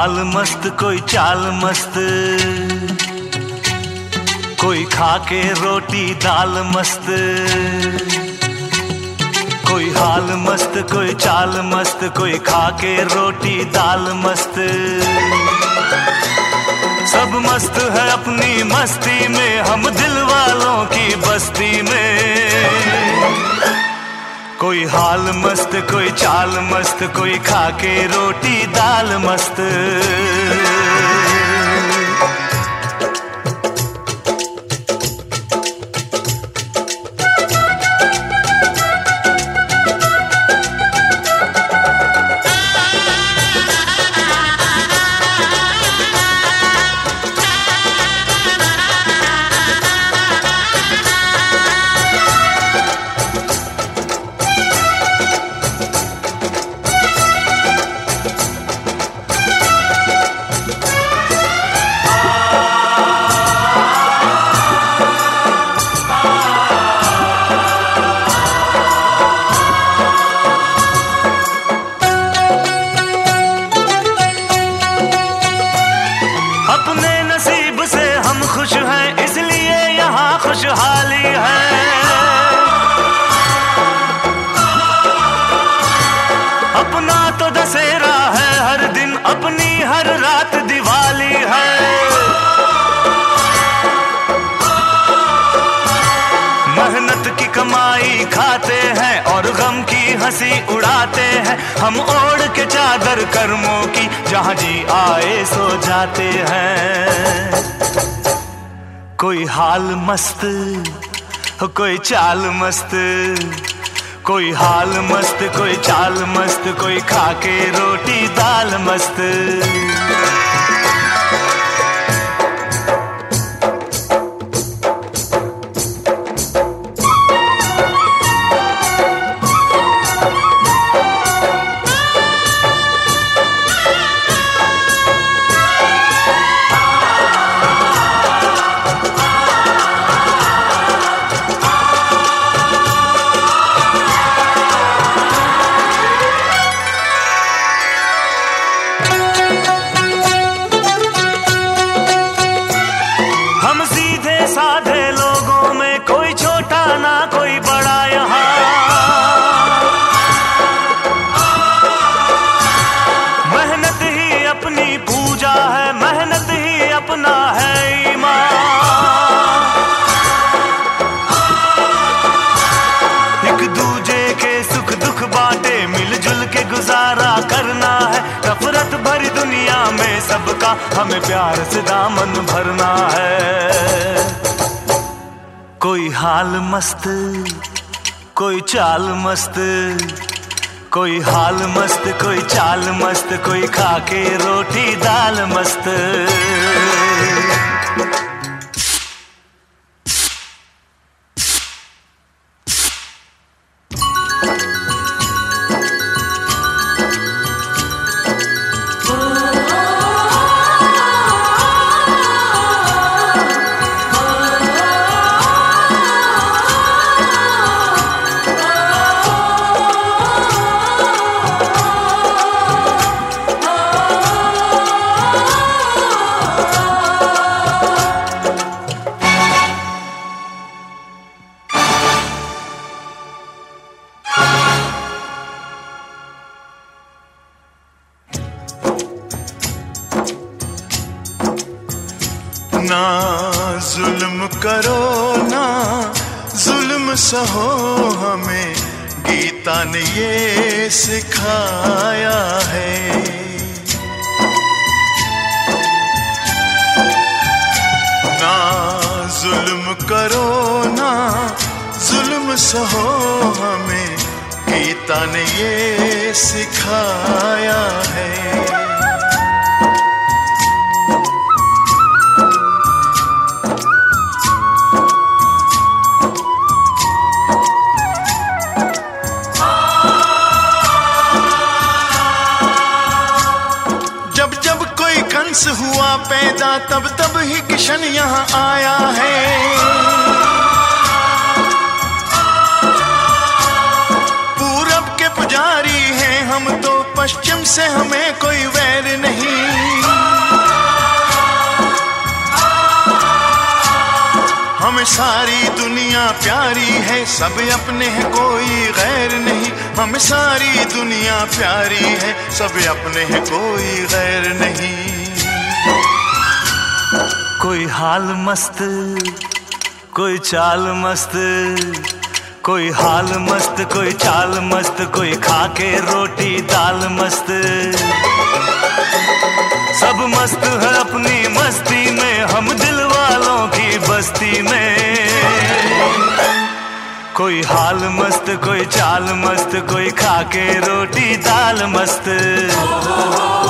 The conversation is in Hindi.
हाल मस्त कोई चाल मस्त, कोई खा के रोटी दाल मस्त। कोई हाल मस्त कोई चाल मस्त, कोई खा के रोटी दाल मस्त। सब मस्त है अपनी मस्ती में, हम दिल वालों की बस्ती में। कोई हाल मस्त कोई चाल मस्त, कोई खा के रोटी दाल मस्त। अपने नसीब से हम खुश हैं, इसलिए यहाँ खुशहाली है। अपना तो दशहरा है हर दिन, अपनी हर रात दिवाली है। मेहनत की कमाई खाते हैं और गम की हंसी उड़ाते हैं। हम ओढ़ के चादर कर्मों की, जहाँ जी आए सो जाते हैं। कोई हाल मस्त कोई चाल मस्त, कोई हाल मस्त कोई चाल मस्त, कोई खा के रोटी दाल मस्त। हम सीधे साधे लोगों में, कोई छोटा ना कोई बड़ा यहाँ। मेहनत ही अपनी पूजा है, मेहनत ही अपना है ईमान। एक दूजे के सुख दुख बांटे, मिलजुल के गुजारा करना है। नफरत भरी दुनिया में सबका हमें प्यार से दामन भरना है। कोई हाल मस्त कोई चाल मस्त, कोई हाल मस्त कोई चाल मस्त, कोई खा के रोटी दाल मस्त। ना जुल्म करो ना जुल्म सहो, हमें गीता ने ये सिखाया है। ना जुल्म करो ना जुल्म सहो, हमें गीता ने ये सिखाया है। कंस हुआ पैदा, तब तब ही किशन यहाँ आया है। पूरब के पुजारी हैं हम तो, पश्चिम से हमें कोई वैर नहीं। सारी दुनिया प्यारी है, सब अपने हैं कोई गैर नहीं। हमें सारी दुनिया प्यारी है, सब अपने हैं कोई गैर नहीं। कोई हाल मस्त, कोई चाल मस्त, कोई हाल मस्त, कोई चाल मस्त, कोई खाके रोटी दाल मस्त। सब मस्त है अपनी मस्ती में, हम दिल वालों की बस्ती में। कोई हाल मस्त, कोई चाल मस्त, कोई खाके रोटी दाल मस्त।